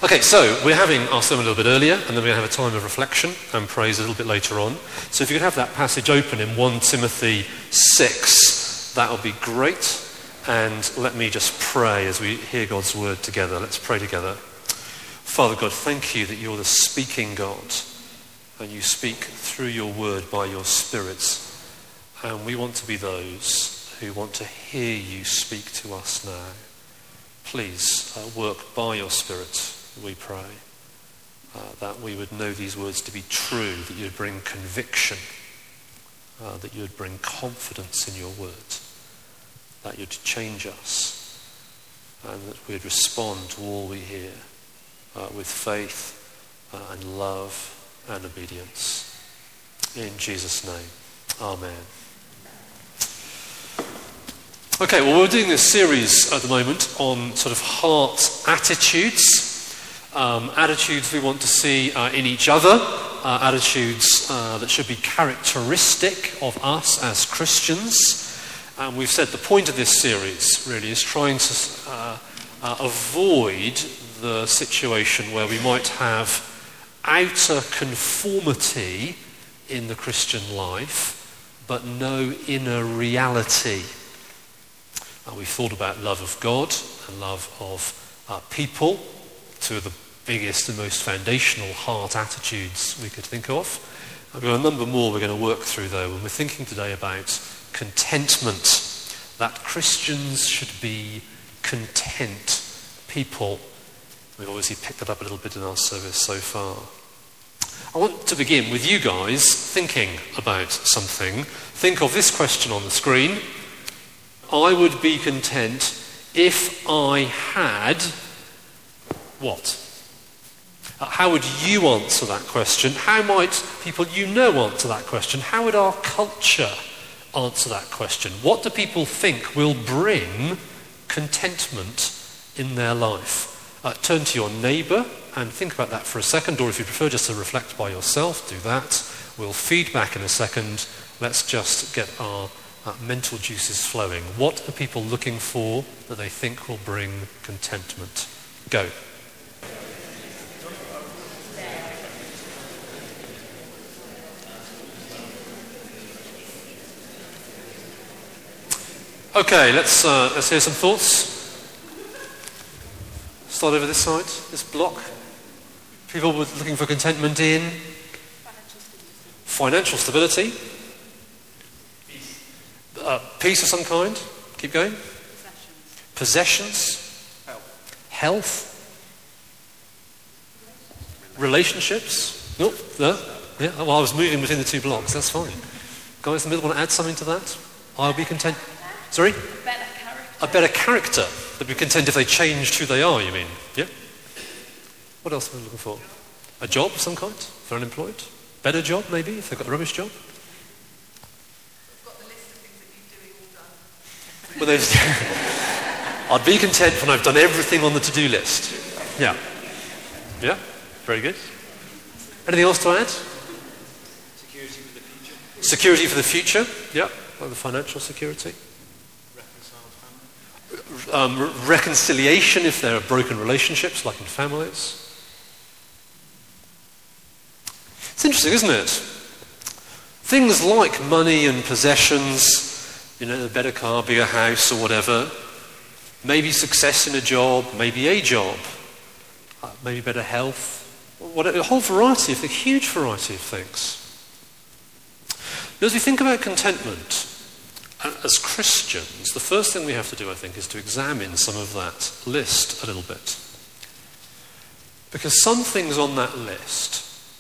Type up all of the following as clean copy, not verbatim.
Okay, so we're having our sermon a little bit earlier, and then we're going to have a time of reflection and praise a little bit later on. So if you could have that passage open in 1 Timothy 6, that would be great. And let me just pray as we hear God's word together. Let's pray together. Father God, thank you that you're the speaking God, and you speak through your word by your Spirit. And we want to be those who want to hear you speak to us now. Please work by your Spirit, we pray, that we would know these words to be true, that you would bring conviction, that you would bring confidence in your word, that you'd change us, and that we would respond to all we hear with faith and love and obedience. In Jesus' name, amen. Okay, well, we're doing this series at the moment on sort of heart attitudes. Attitudes we want to see in each other, attitudes that should be characteristic of us as Christians. And we've said the point of this series really is trying to avoid the situation where we might have outer conformity in the Christian life, but no inner reality. We've thought about love of God and love of people, two of the biggest and most foundational heart attitudes we could think of. We've got a number more we're going to work through though, and we're thinking today about contentment, that Christians should be content people. We've obviously picked that up a little bit in our service so far. I want to begin with you guys thinking about something. Think of this question on the screen. I would be content if I had what? How would you answer that question? How might people you know answer that question? How would our culture answer that question? What do people think will bring contentment in their life? Turn to your neighbour and think about that for a second, or if you prefer just to reflect by yourself, do that. We'll feed back in a second. Let's just get our mental juices flowing. What are people looking for that they think will bring contentment? Go. Okay, let's hear some thoughts. Start over this side, this block. People were looking for contentment in financial stability. Peace of some kind. Keep going. Possessions. Health. Relationships. Nope. No. Yeah. Well, I was moving between the two blocks. That's fine. Guys in the middle want to add something to that? I'll be content. Sorry? A better character. They'd be content if they changed who they are, you mean? Yeah? What else are we looking for? A job of some kind? If they're unemployed? Better job, maybe, if they've got a rubbish job? I've got the list of things that you doing all done. Well, I'd be content when I've done everything on the to-do list. Yeah. Yeah? Very good. Anything else to add? Security for the future. Security for the future? Yeah. Like the financial security. Reconciliation if there are broken relationships, like in families. It's interesting, isn't it? Things like money and possessions, a better car, bigger house or whatever, maybe success in a job, maybe a job, maybe better health, whatever, a whole variety, a huge variety of things. Now, as we think about contentment, as Christians, the first thing we have to do, I think, is to examine some of that list a little bit. Because some things on that list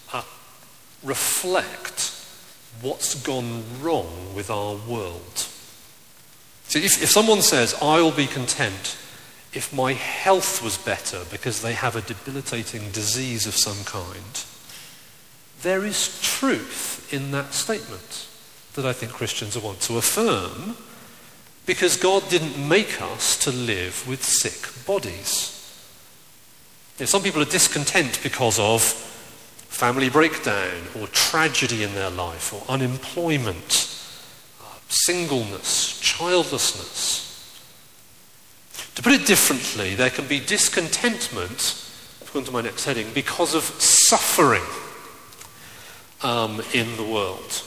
reflect what's gone wrong with our world. See, if someone says, I will be content if my health was better because they have a debilitating disease of some kind, there is truth in that statement that I think Christians want to affirm, because God didn't make us to live with sick bodies. Some people are discontent because of family breakdown or tragedy in their life or unemployment, singleness, childlessness. To put it differently, there can be discontentment go on to my next heading, because of suffering in the world.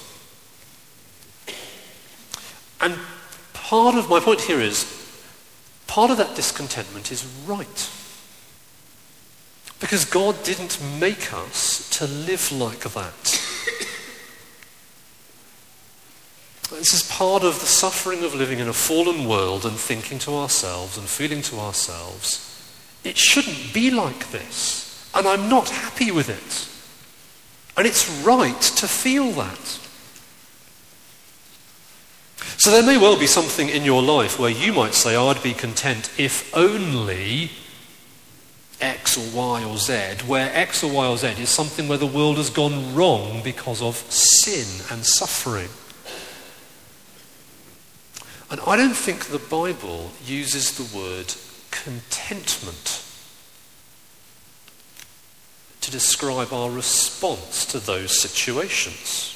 And part of my point here is, part of that discontentment is right. Because God didn't make us to live like that. This is part of the suffering of living in a fallen world and thinking to ourselves and feeling to ourselves, it shouldn't be like this, and I'm not happy with it. And it's right to feel that. So there may well be something in your life where you might say, I'd be content if only X or Y or Z, where X or Y or Z is something where the world has gone wrong because of sin and suffering. And I don't think the Bible uses the word contentment to describe our response to those situations.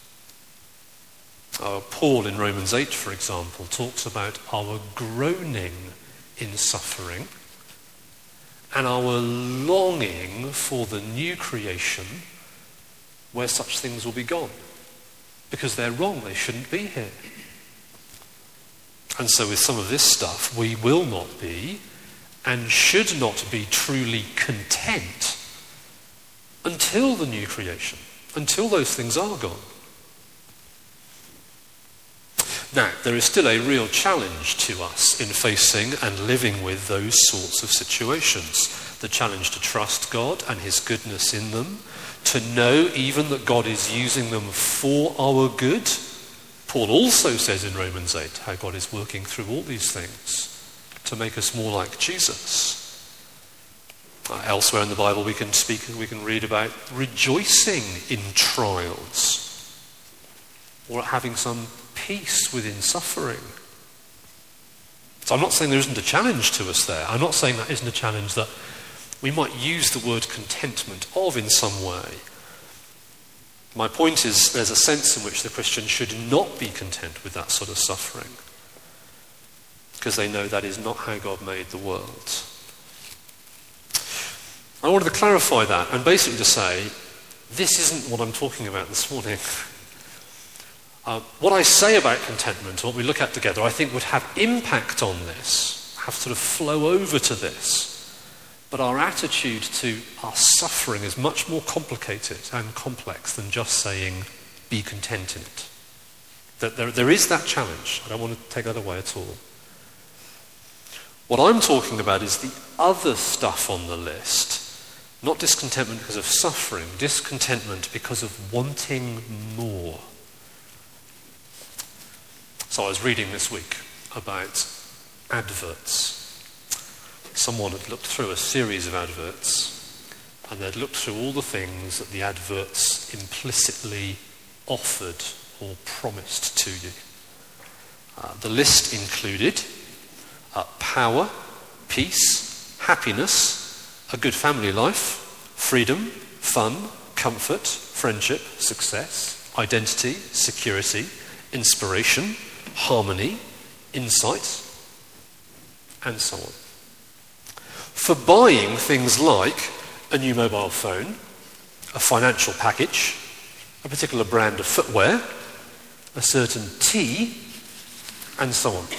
Paul in Romans 8, for example, talks about our groaning in suffering and our longing for the new creation where such things will be gone. Because they're wrong, they shouldn't be here. And so with some of this stuff, we will not be and should not be truly content until the new creation, until those things are gone. Now, there is still a real challenge to us in facing and living with those sorts of situations. The challenge to trust God and his goodness in them, to know even that God is using them for our good. Paul also says in Romans 8 how God is working through all these things to make us more like Jesus. Elsewhere in the Bible we can read about rejoicing in trials, or having some peace within suffering. So I'm not saying there isn't a challenge to us there. I'm not saying that isn't a challenge that we might use the word contentment of in some way. My point is there's a sense in which the Christian should not be content with that sort of suffering, because they know that is not how God made the world. I wanted to clarify that and basically to say, this isn't what I'm talking about this morning. What I say about contentment, what we look at together, I think would have impact on this, have sort of flow over to this. But our attitude to our suffering is much more complicated and complex than just saying, be content in it. That there is that challenge. I don't want to take that away at all. What I'm talking about is the other stuff on the list. Not discontentment because of suffering, discontentment because of wanting more. So I was reading this week about adverts. Someone had looked through a series of adverts and they'd looked through all the things that the adverts implicitly offered or promised to you. The list included power, peace, happiness, a good family life, freedom, fun, comfort, friendship, success, identity, security, inspiration, harmony, insight, and so on. For buying things like a new mobile phone, a financial package, a particular brand of footwear, a certain tea, and so on.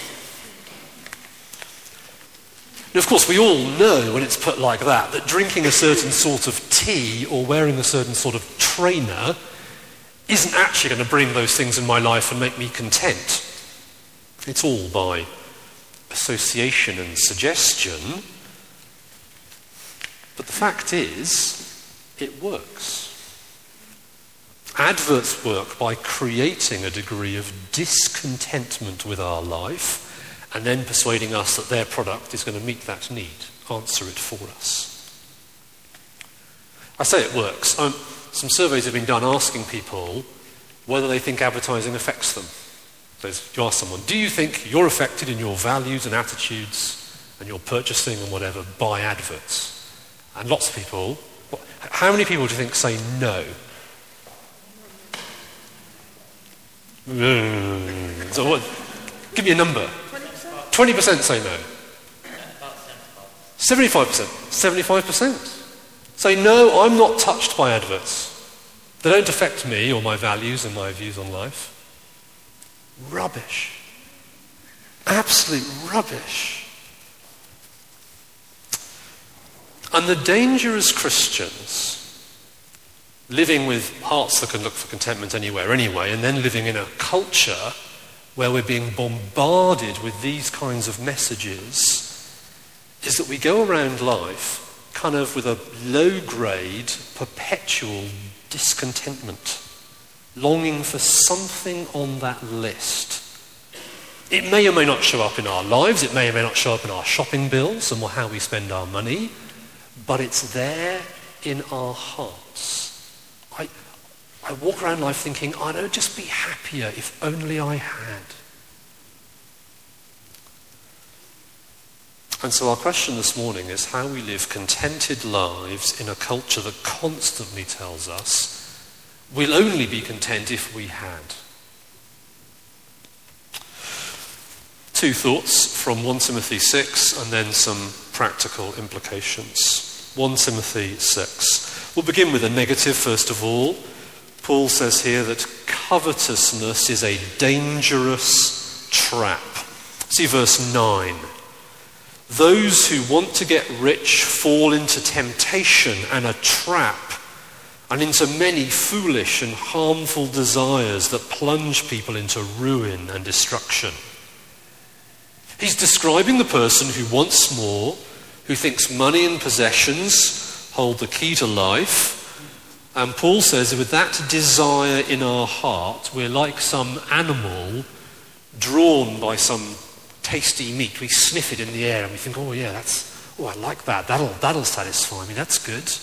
Now, of course, we all know when it's put like that drinking a certain sort of tea or wearing a certain sort of trainer isn't actually going to bring those things in my life and make me content. It's all by association and suggestion. But the fact is, it works. Adverts work by creating a degree of discontentment with our life and then persuading us that their product is going to meet that need, answer it for us. I say it works. Some surveys have been done asking people whether they think advertising affects them. So you ask someone, do you think you're affected in your values and attitudes and your purchasing and whatever by adverts? And lots of people, how many people do you think say no? So what? Give me a number. 20% say no. 75%. 75%. Say, no, I'm not touched by adverts. They don't affect me or my values and my views on life. Rubbish. Absolute rubbish. And the danger as Christians, living with hearts that can look for contentment anywhere anyway, and then living in a culture where we're being bombarded with these kinds of messages, is that we go around life kind of with a low-grade, perpetual discontentment, longing for something on that list. It may or may not show up in our lives, it may or may not show up in our shopping bills and how we spend our money, but it's there in our hearts. I walk around life thinking, I'd just be happier if only I had. And so our question this morning is how we live contented lives in a culture that constantly tells us we'll only be content if we had. Two thoughts from 1 Timothy 6 and then some practical implications. 1 Timothy 6. We'll begin with a negative first of all. Paul says here that covetousness is a dangerous trap. See verse 9. Those who want to get rich fall into temptation and a trap, and into many foolish and harmful desires that plunge people into ruin and destruction. He's describing the person who wants more, who thinks money and possessions hold the key to life. And Paul says with that desire in our heart, we're like some animal drawn by some tasty meat. We sniff it in the air and we think, oh yeah, I like that. That'll satisfy me. That's good.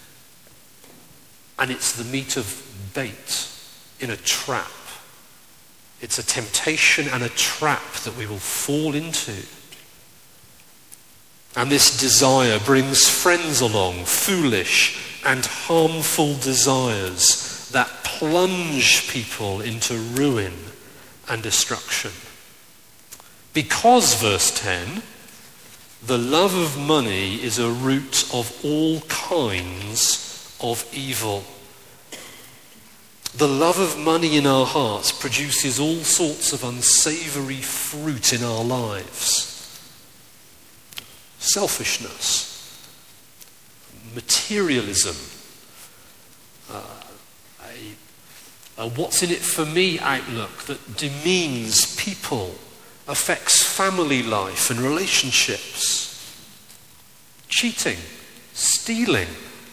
And it's the meat of bait in a trap. It's a temptation and a trap that we will fall into. And this desire brings friends along, foolish and harmful desires that plunge people into ruin and destruction. Because, verse 10, the love of money is a root of all kinds of evil. The love of money in our hearts produces all sorts of unsavory fruit in our lives. Selfishness, materialism, a what's in it for me outlook that demeans people, affects family life and relationships, cheating, stealing.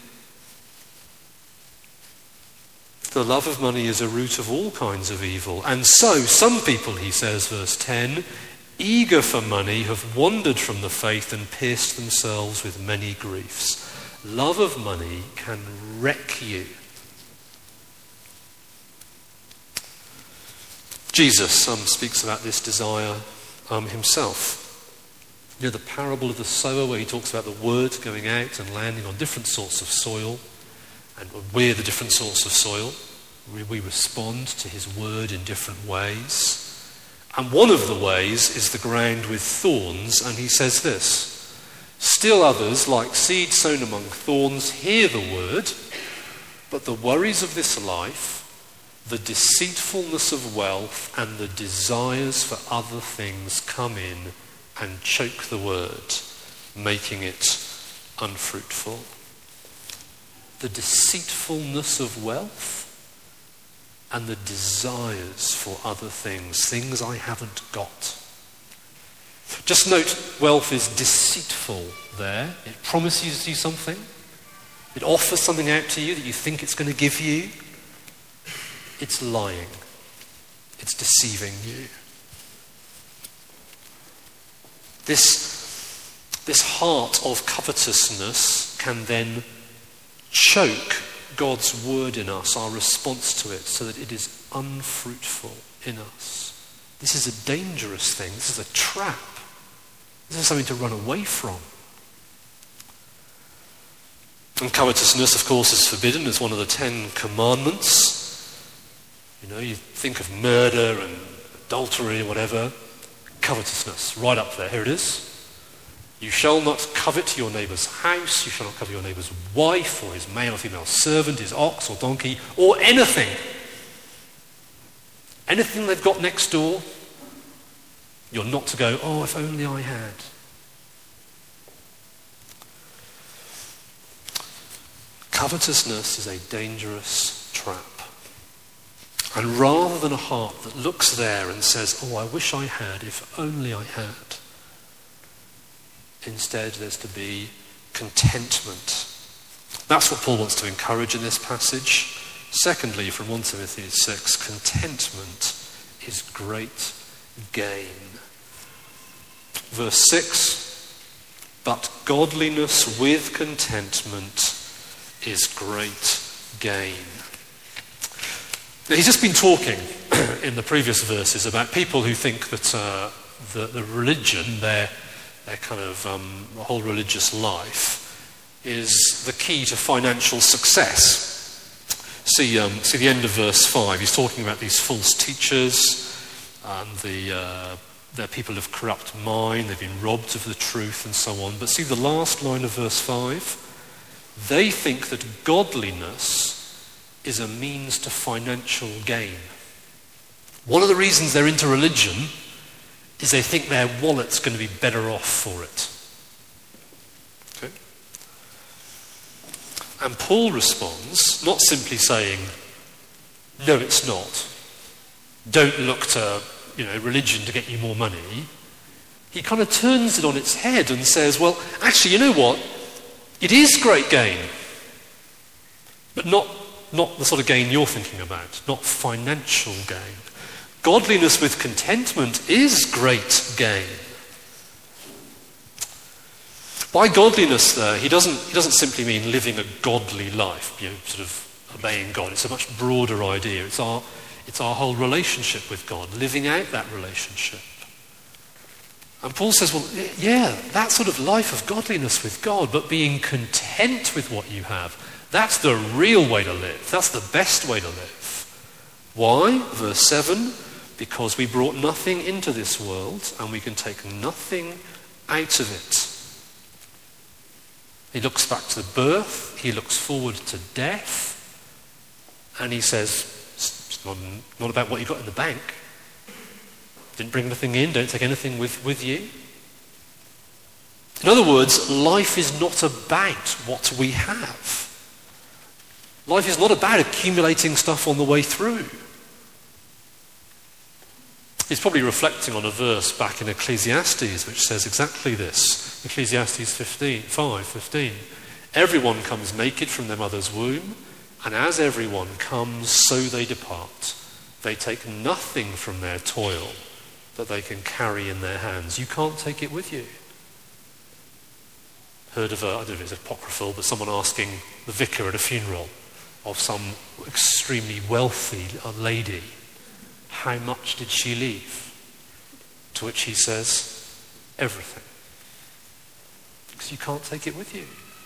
The love of money is a root of all kinds of evil. And so some people, he says, verse 10, eager for money, have wandered from the faith and pierced themselves with many griefs. Love of money can wreck you. Jesus speaks about this desire himself. You know the parable of the sower where he talks about the word going out and landing on different sorts of soil, and we're the different sorts of soil. We respond to his word in different ways. And one of the ways is the ground with thorns, and he says this: still others, like seed sown among thorns, hear the word, but the worries of this life, the deceitfulness of wealth, and the desires for other things come in and choke the word, making it unfruitful. The deceitfulness of wealth and the desires for other things I haven't got. Just note, wealth is deceitful there. It promises you something. It offers something out to you that you think it's going to give you. It's lying. It's deceiving you. This heart of covetousness can then choke God's word in us, our response to it, so that it is unfruitful in us. This is a dangerous thing. This is a trap. This is something to run away from. And covetousness, of course, is forbidden as one of the 10 commandments. You know, you think of murder and adultery or whatever. Covetousness, right up there. Here it is. You shall not covet your neighbour's house, you shall not covet your neighbour's wife, or his male or female servant, his ox or donkey, or anything. Anything they've got next door, you're not to go, oh, if only I had. Covetousness is a dangerous trap. And rather than a heart that looks there and says, oh, I wish I had, if only I had, instead there's to be contentment. That's what Paul wants to encourage in this passage. Secondly, from 1 Timothy 6, contentment is great gain. Verse 6, but godliness with contentment is great gain. Now, he's just been talking in the previous verses about people who think that the religion, their kind of whole religious life, is the key to financial success. See the end of verse 5. He's talking about these false teachers and they're people of corrupt mind. They've been robbed of the truth and so on. But see the last line of verse 5. They think that godliness is a means to financial gain. One of the reasons they're into religion is they think their wallet's going to be better off for it. Okay? And Paul responds, not simply saying, no, it's not. Don't look to, religion to get you more money. He kind of turns it on its head and says, well, actually, you know what? It is great gain, but not the sort of gain you're thinking about, not financial gain. Godliness with contentment is great gain. By godliness there, he doesn't simply mean living a godly life, sort of obeying God. It's a much broader idea. It's our whole relationship with God, living out that relationship. And Paul says, well, yeah, that sort of life of godliness with God, but being content with what you have, that's the real way to live. That's the best way to live. Why? Verse 7, because we brought nothing into this world and we can take nothing out of it. He looks back to birth, he looks forward to death, and he says, it's not about what you've got in the bank. Didn't bring anything in, don't take anything with you. In other words, life is not about what we have. Life is not about accumulating stuff on the way through. He's probably reflecting on a verse back in Ecclesiastes which says exactly this. Ecclesiastes 5:15. Everyone comes naked from their mother's womb, and as everyone comes, so they depart. They take nothing from their toil that they can carry in their hands. You can't take it with you. Heard of I don't know if it's apocryphal, but someone asking the vicar at a funeral of some extremely wealthy lady, how much did she leave? To which he says, everything. Because you can't take it with you.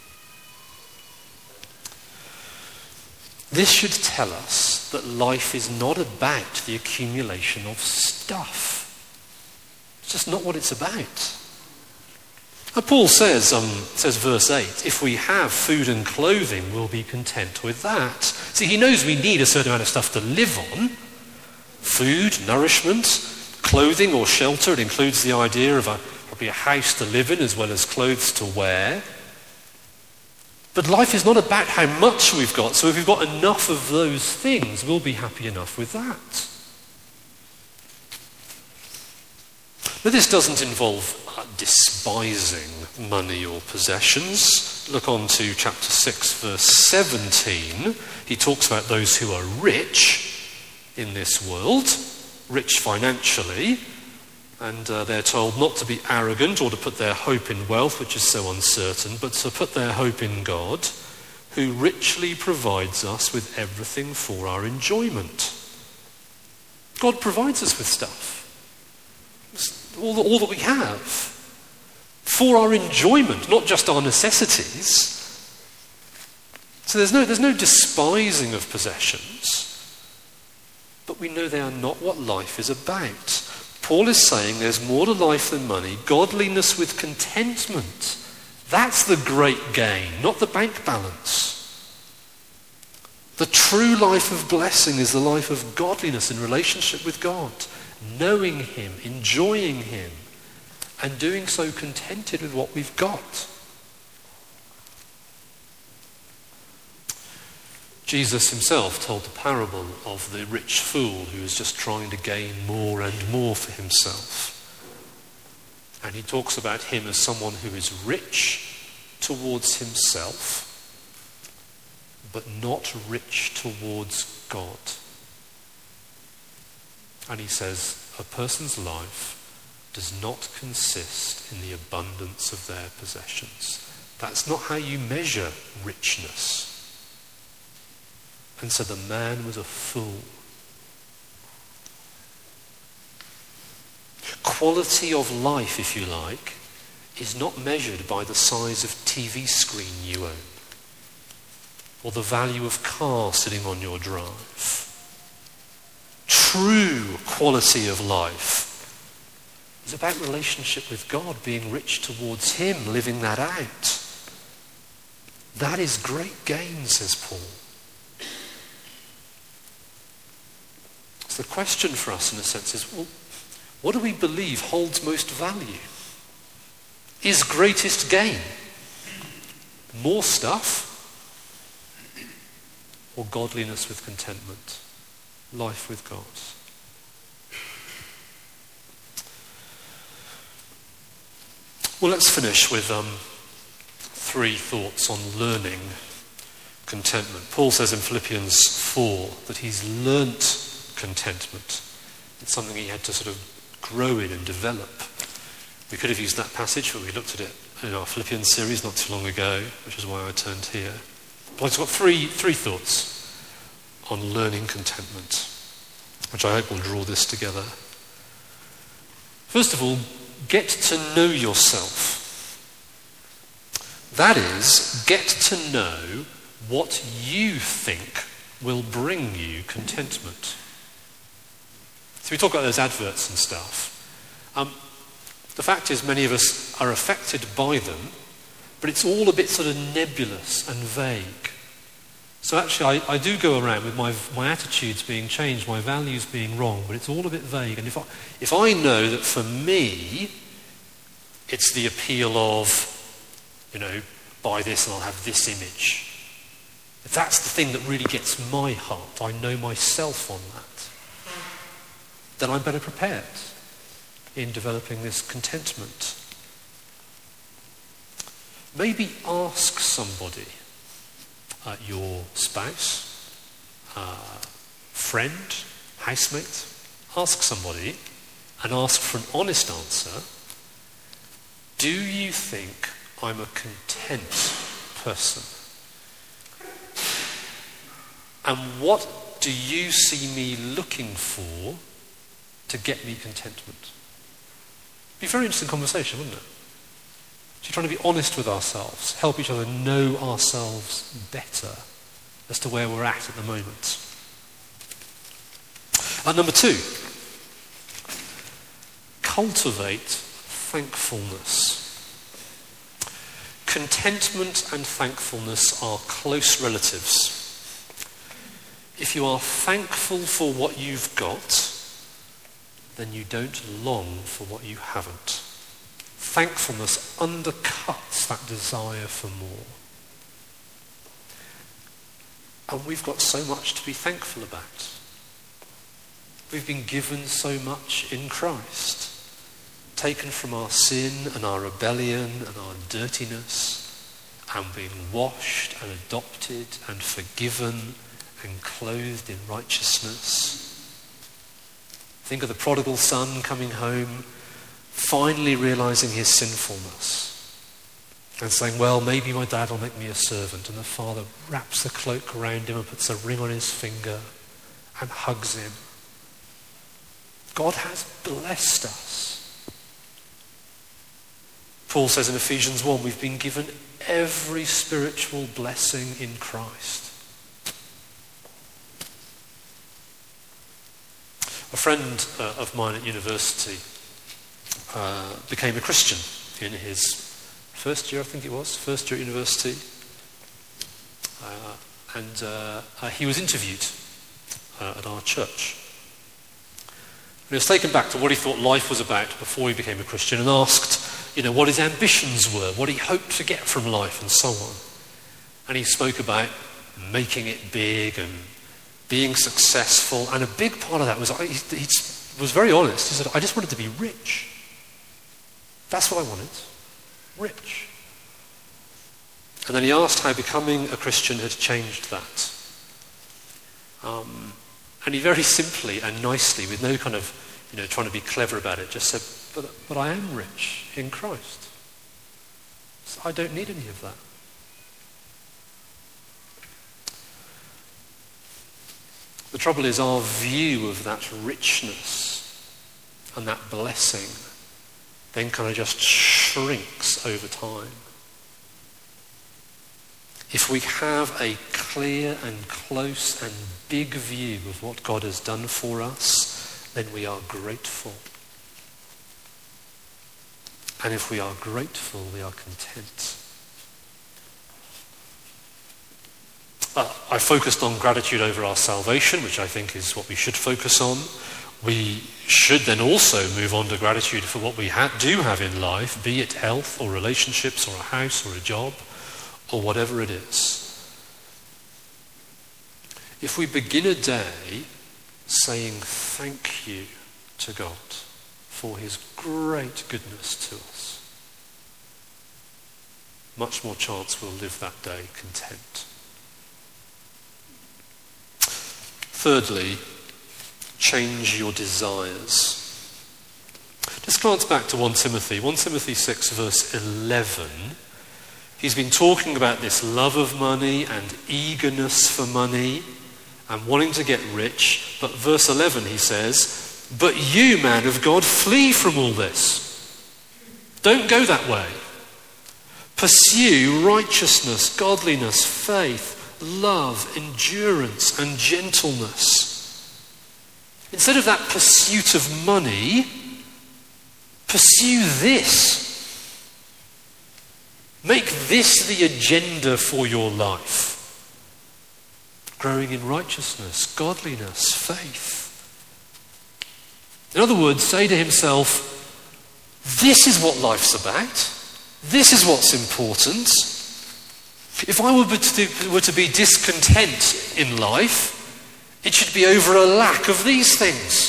This should tell us that life is not about the accumulation of stuff. It's just not what it's about. And Paul says verse 8, if we have food and clothing, we'll be content with that. See, he knows we need a certain amount of stuff to live on. Food, nourishment, clothing or shelter. It includes the idea of probably a house to live in as well as clothes to wear. But life is not about how much we've got. So if we've got enough of those things, we'll be happy enough with that. But this doesn't involve despising money or possessions. Look on to chapter 6, verse 17. He talks about those who are rich in this world, rich financially, and they're told not to be arrogant or to put their hope in wealth, which is so uncertain, but to put their hope in God, who richly provides us with everything for our enjoyment. God provides us with stuff. All that we have for our enjoyment, not just our necessities. So there's no despising of possessions, but we know they are not what life is about. Paul is saying there's more to life than money. Godliness with contentment. That's the great gain, not the bank balance. The true life of blessing is the life of godliness in relationship with God, knowing him, enjoying him, and doing so contented with what we've got. Jesus himself told the parable of the rich fool who is just trying to gain more and more for himself. And he talks about him as someone who is rich towards himself, but not rich towards God. And he says, a person's life does not consist in the abundance of their possessions. That's not how you measure richness. And so the man was a fool. Quality of life, if you like, is not measured by the size of TV screen you own or the value of car sitting on your drive. True quality of life is about relationship with God, being rich towards him, living that out. That is great gain, says Paul. So the question for us, in a sense, is, well, what do we believe holds most value? Is greatest gain more stuff, or godliness with contentment, life with God? Well, let's finish with 3 thoughts on learning contentment. Paul says in Philippians 4 that he's learnt contentment. It's something he had to sort of grow in and develop. We could have used that passage, but we looked at it in our Philippians series not too long ago, which is why I turned here. But I've got three thoughts on learning contentment, which I hope will draw this together. First of all, get to know yourself. That is, get to know what you think will bring you contentment. So we talk about those adverts and stuff. The fact is many of us are affected by them, but it's all a bit sort of nebulous and vague. So actually I do go around with my attitudes being changed, my values being wrong, but it's all a bit vague. And if I know that for me it's the appeal of, buy this and I'll have this image, if that's the thing that really gets my heart, I know myself on that, then I'm better prepared in developing this contentment. Maybe ask somebody, your spouse, friend, housemate, ask somebody and ask for an honest answer. Do you think I'm a content person? And what do you see me looking for to get me contentment? It'd be a very interesting conversation, wouldn't it? So trying to be honest with ourselves, help each other know ourselves better as to where we're at the moment. And number 2, cultivate thankfulness. Contentment and thankfulness are close relatives. If you are thankful for what you've got, then you don't long for what you haven't. Thankfulness undercuts that desire for more. And we've got so much to be thankful about. We've been given so much in Christ, taken from our sin and our rebellion and our dirtiness, and being washed and adopted and forgiven and clothed in righteousness. Think of the prodigal son coming home, finally realizing his sinfulness and saying, well, maybe my dad will make me a servant. And the father wraps the cloak around him and puts a ring on his finger and hugs him. God has blessed us. Paul says in Ephesians 1, we've been given every spiritual blessing in Christ. A friend of mine at university became a Christian in his first year, I think it was, first year at university. And he was interviewed at our church. And he was taken back to what he thought life was about before he became a Christian and asked, what his ambitions were, what he hoped to get from life and so on. And he spoke about making it big and being successful. And a big part of that was, he was very honest. He said, I just wanted to be rich. That's what I wanted. Rich. And then he asked how becoming a Christian had changed that. And he very simply and nicely, with no kind of, trying to be clever about it, just said, but I am rich in Christ. So I don't need any of that. The trouble is our view of that richness and that blessing then kind of just shrinks over time. If we have a clear and close and big view of what God has done for us, then we are grateful. And if we are grateful, we are content. I focused on gratitude over our salvation, which I think is what we should focus on. We should then also move on to gratitude for what we do have in life, be it health or relationships or a house or a job or whatever it is. If we begin a day saying thank you to God for his great goodness to us, much more chance we'll live that day content. Thirdly, change your desires. Just glance back to 1 Timothy 6 verse 11. He's been talking about this love of money and eagerness for money and wanting to get rich. But verse 11 he says, but you, man of God, flee from all this. Don't go that way. Pursue righteousness, godliness, faith, love, endurance, and gentleness. Instead of that pursuit of money, pursue this. Make this the agenda for your life. Growing in righteousness, godliness, faith. In other words, say to himself, this is what life's about. This is what's important. If I were to be discontent in life, it should be over a lack of these things.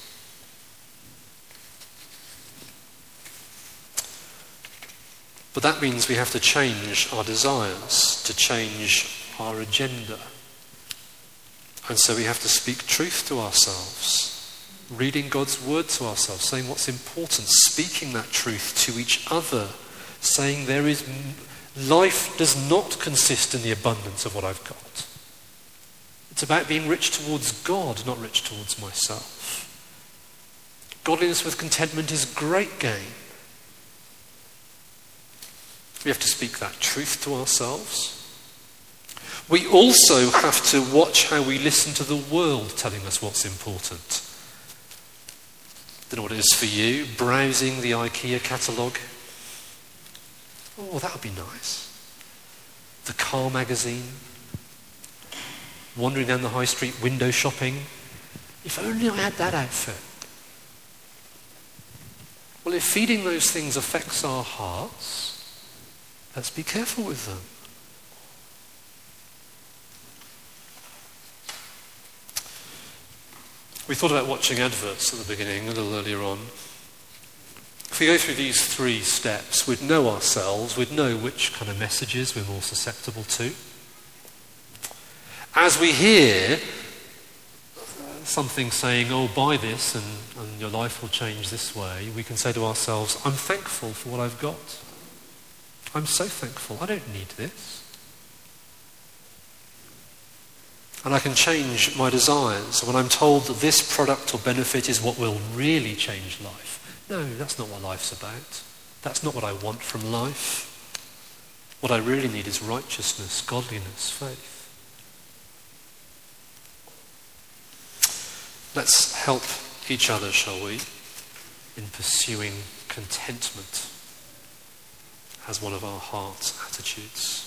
But that means we have to change our desires, to change our agenda. And so we have to speak truth to ourselves, reading God's word to ourselves, saying what's important, speaking that truth to each other, saying life does not consist in the abundance of what I've got. It's about being rich towards God, not rich towards myself. Godliness with contentment is great gain. We have to speak that truth to ourselves. We also have to watch how we listen to the world telling us what's important. I don't know what it is for you, browsing the IKEA catalogue. Oh, that would be nice. The car magazine. Wandering down the high street, window shopping. If only I had that outfit. Well, if feeding those things affects our hearts, let's be careful with them. We thought about watching adverts at the beginning, a little earlier on. If we go through these 3 steps, we'd know ourselves, we'd know which kind of messages we're more susceptible to. As we hear something saying, oh, buy this and your life will change this way, we can say to ourselves, I'm thankful for what I've got. I'm so thankful. I don't need this. And I can change my desires. When I'm told that this product or benefit is what will really change life. No, that's not what life's about. That's not what I want from life. What I really need is righteousness, godliness, faith. Let's help each other, shall we, in pursuing contentment as one of our heart attitudes.